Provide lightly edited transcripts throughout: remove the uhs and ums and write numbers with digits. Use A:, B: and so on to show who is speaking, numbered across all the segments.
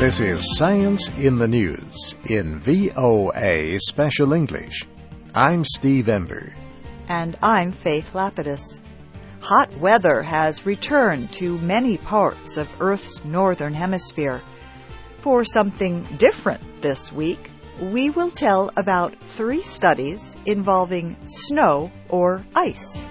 A: This is Science in the News in VOA Special English. I'm Steve Ember.
B: And I'm Faith Lapidus. Hot weather has returned to many parts of Earth's northern hemisphere. For something different this week, we will tell about 3 studies involving snow or ice.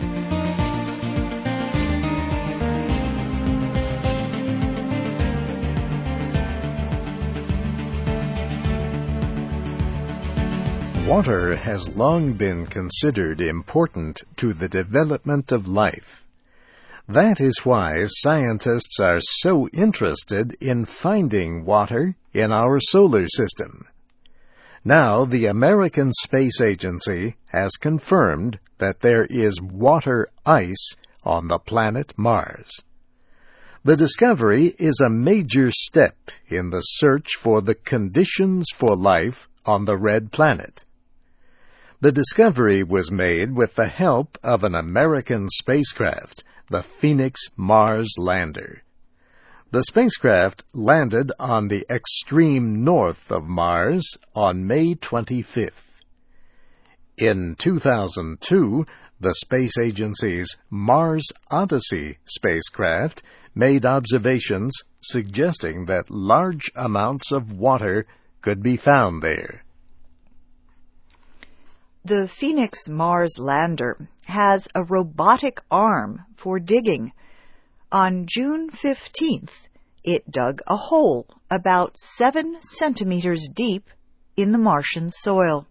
A: Water has long been considered important to the development of life. That is why scientists are so interested in finding water in our solar system. Now, the American Space Agency has confirmed that there is water ice on the planet Mars. The discovery is a major step in the search for the conditions for life on the red planet. The discovery was made with the help of an American spacecraft, the Phoenix Mars Lander. The spacecraft landed on the extreme north of Mars on May 25th. In 2002, the space agency's Mars Odyssey spacecraft made observations suggesting that large amounts of water could be found there.
B: The Phoenix Mars Lander has a robotic arm for digging. On June 15th, it dug a hole about 7 centimeters deep in the Martian soil.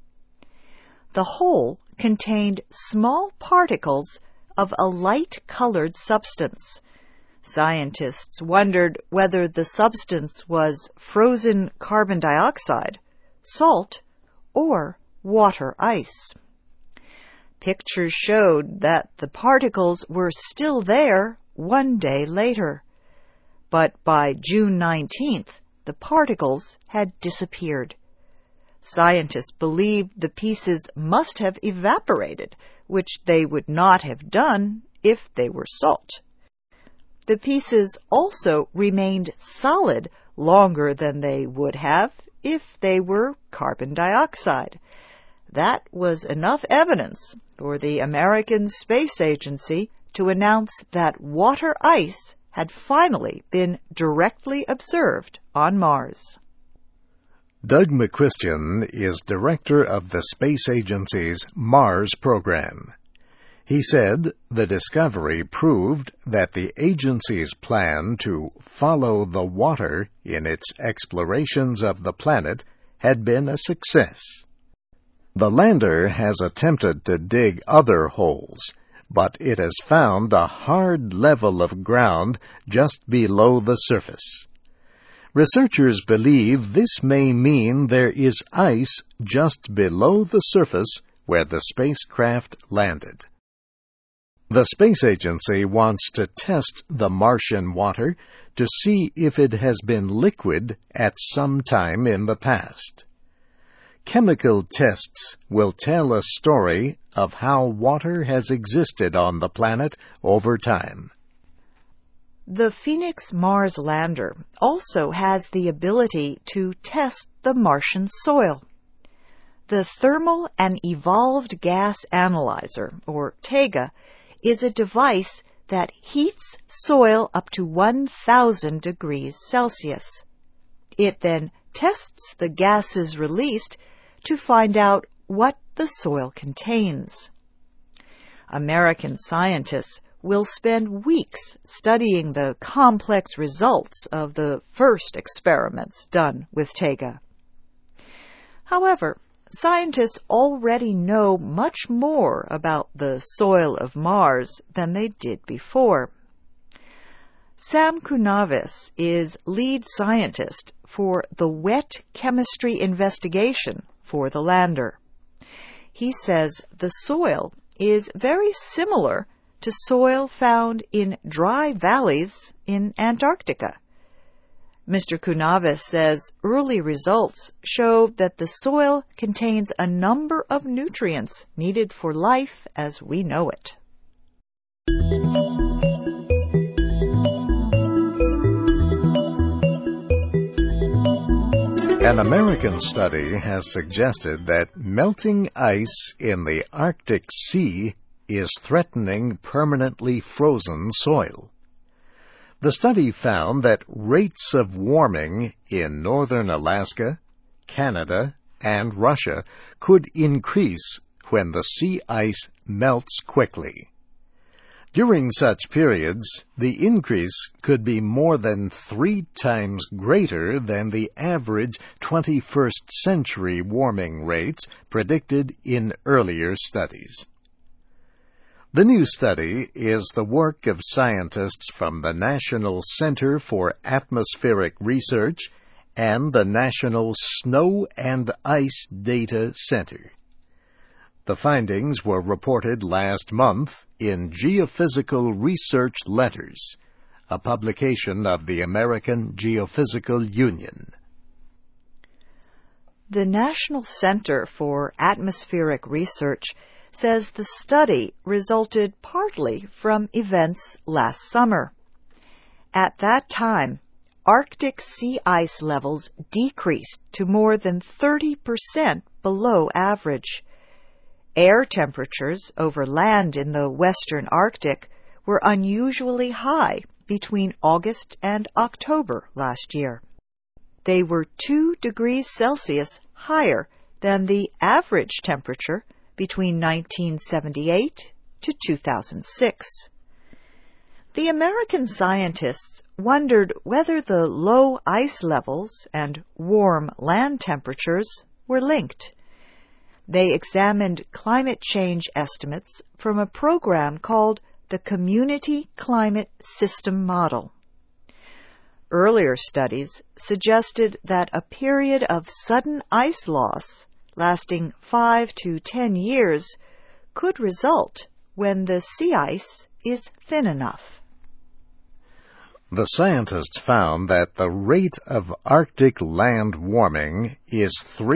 B: The hole contained small particles of a light-colored substance. Scientists wondered whether the substance was frozen carbon dioxide, salt, or water ice. Pictures showed that the particles were still there 1 day later. But by June 19th, the particles had disappeared. Scientists believed the pieces must have evaporated, which they would not have done if they were salt. The pieces also remained solid longer than they would have if they were carbon dioxide. That was enough evidence for the American Space Agency to announce that water ice had finally been directly observed on Mars.
A: Doug McChristian is director of the Space Agency's Mars program. He said the discovery proved that the agency's plan to follow the water in its explorations of the planet had been a success. The lander has attempted to dig other holes, but it has found a hard level of ground just below the surface. Researchers believe this may mean there is ice just below the surface where the spacecraft landed. The space agency wants to test the Martian water to see if it has been liquid at some time in the past. Chemical tests will tell a story of how water has existed on the planet over time.
B: The Phoenix Mars Lander also has the ability to test the Martian soil. The Thermal and Evolved Gas Analyzer, or TEGA, is a device that heats soil up to 1,000 degrees Celsius. It then tests the gases released to find out what the soil contains. American scientists will spend weeks studying the complex results of the first experiments done with TEGA. However, scientists already know much more about the soil of Mars than they did before. Sam Kunavis is lead scientist for the wet chemistry investigation for the lander. He says the soil is very similar to soil found in dry valleys in Antarctica. Mr. Kunavis says early results show that the soil contains a number of nutrients needed for life as we know it.
A: An American study has suggested that melting ice in the Arctic Sea is threatening permanently frozen soil. The study found that rates of warming in northern Alaska, Canada, and Russia could increase when the sea ice melts quickly. During such periods, the increase could be more than 3 times greater than the average 21st century warming rates predicted in earlier studies. The new study is the work of scientists from the National Center for Atmospheric Research and the National Snow and Ice Data Center. The findings were reported last month in Geophysical Research Letters, a publication of the American Geophysical Union.
B: The National Center for Atmospheric Research says the study resulted partly from events last summer. At that time, Arctic sea ice levels decreased to more than 30% below average. Air temperatures over land in the western Arctic were unusually high between August and October last year. They were 2 degrees Celsius higher than the average temperature between 1978 to 2006. The American scientists wondered whether the low ice levels and warm land temperatures were linked. They examined climate change estimates from a program called the Community Climate System Model. Earlier studies suggested that a period of sudden ice loss lasting 5 to 10 years could result when the sea ice is thin enough.
A: The scientists found that the rate of Arctic land warming is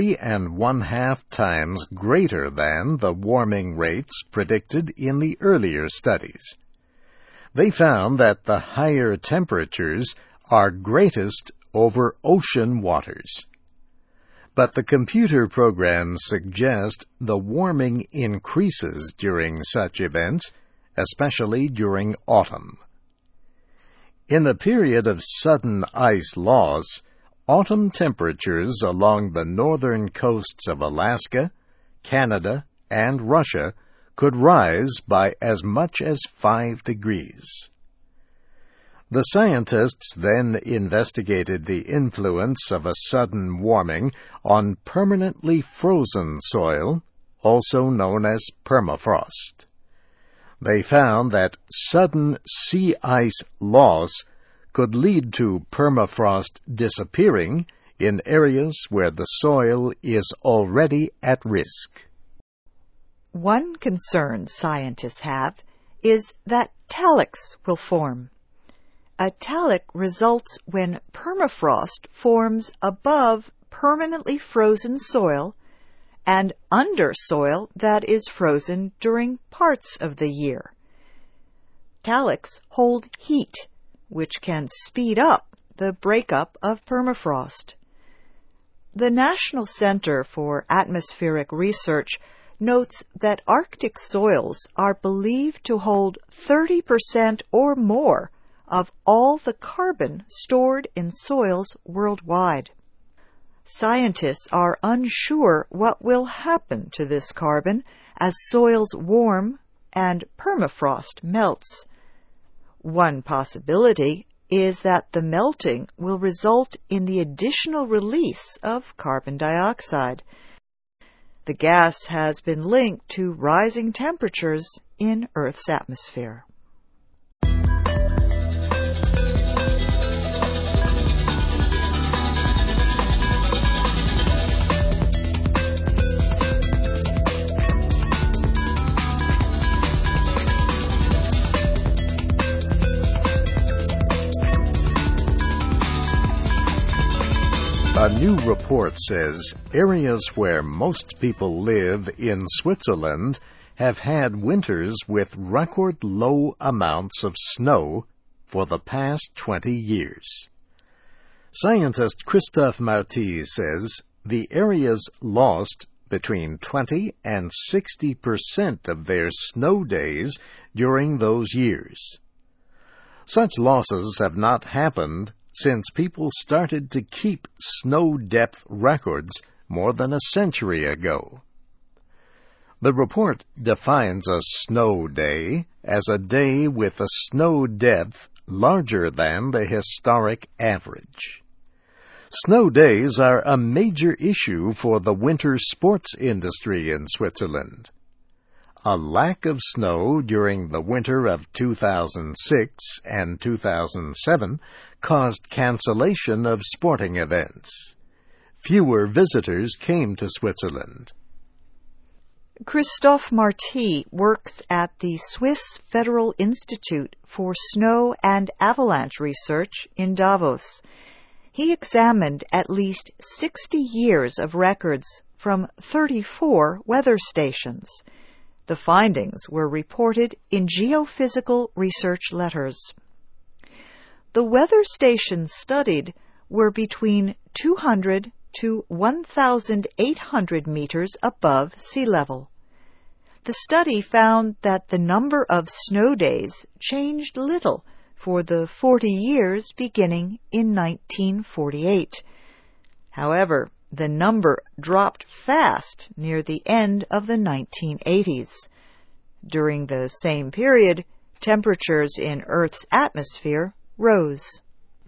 A: 3.5 times greater than the warming rates predicted in the earlier studies. They found that the higher temperatures are greatest over ocean waters. But the computer programs suggest the warming increases during such events, especially during autumn. In the period of sudden ice loss, autumn temperatures along the northern coasts of Alaska, Canada, and Russia could rise by as much as 5 degrees. The scientists then investigated the influence of a sudden warming on permanently frozen soil, also known as permafrost. They found that sudden sea ice loss could lead to permafrost disappearing in areas where the soil is already at risk.
B: One concern scientists have is that talics will form. A talic results when permafrost forms above permanently frozen soil and under soil that is frozen during parts of the year. Talics hold heat, which can speed up the breakup of permafrost. The National Center for Atmospheric Research notes that Arctic soils are believed to hold 30% or more of all the carbon stored in soils worldwide. Scientists are unsure what will happen to this carbon as soils warm and permafrost melts. One possibility is that the melting will result in the additional release of carbon dioxide. The gas has been linked to rising temperatures in Earth's atmosphere.
A: A new report says areas where most people live in Switzerland have had winters with record low amounts of snow for the past 20 years. Scientist Christophe Marty says the areas lost between 20 and 60% of their snow days during those years. Such losses have not happened since people started to keep snow depth records more than a century ago. The report defines a snow day as a day with a snow depth larger than the historic average. Snow days are a major issue for the winter sports industry in Switzerland. A lack of snow during the winter of 2006 and 2007 caused cancellation of sporting events. Fewer visitors came to Switzerland.
B: Christophe Marty works at the Swiss Federal Institute for Snow and Avalanche Research in Davos. He examined at least 60 years of records from 34 weather stations. The findings were reported in Geophysical Research Letters. The weather stations studied were between 200 to 1,800 meters above sea level. The study found that the number of snow days changed little for the 40 years beginning in 1948. However, the number dropped fast near the end of the 1980s. During the same period, temperatures in Earth's atmosphere rose.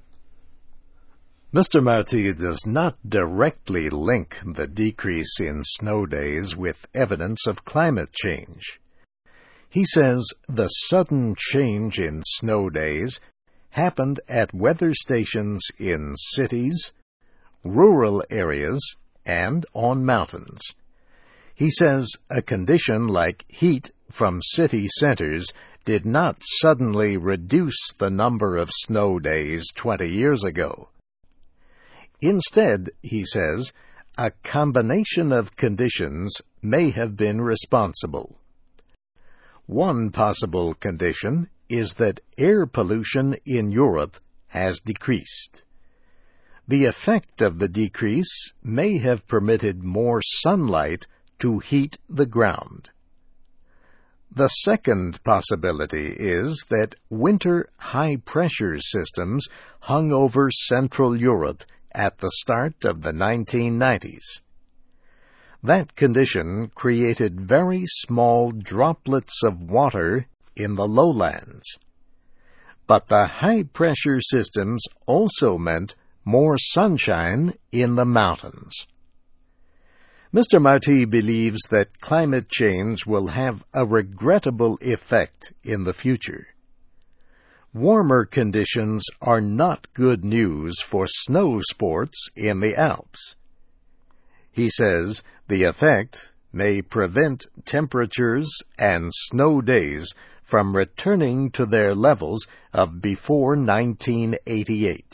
A: Mr. Marty does not directly link the decrease in snow days with evidence of climate change. He says the sudden change in snow days happened at weather stations in cities, rural areas, and on mountains. He says a condition like heat from city centers did not suddenly reduce the number of snow days 20 years ago. Instead, he says, a combination of conditions may have been responsible. One possible condition is that air pollution in Europe has decreased. The effect of the decrease may have permitted more sunlight to heat the ground. The second possibility is that winter high-pressure systems hung over Central Europe at the start of the 1990s. That condition created very small droplets of water in the lowlands. But the high-pressure systems also meant more sunshine in the mountains. Mr. Marty believes that climate change will have a regrettable effect in the future. Warmer conditions are not good news for snow sports in the Alps. He says the effect may prevent temperatures and snow days from returning to their levels of before 1988.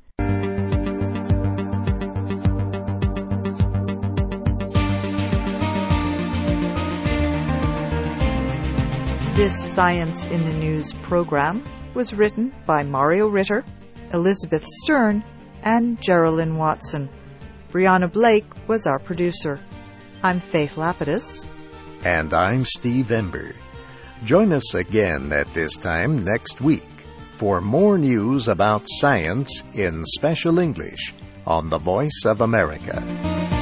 B: This Science in the News program was written by Mario Ritter, Elizabeth Stern, and Geraldine Watson. Brianna Blake was our producer. I'm Faith Lapidus.
A: And I'm Steve Ember. Join us again at this time next week for more news about science in special English on the Voice of America.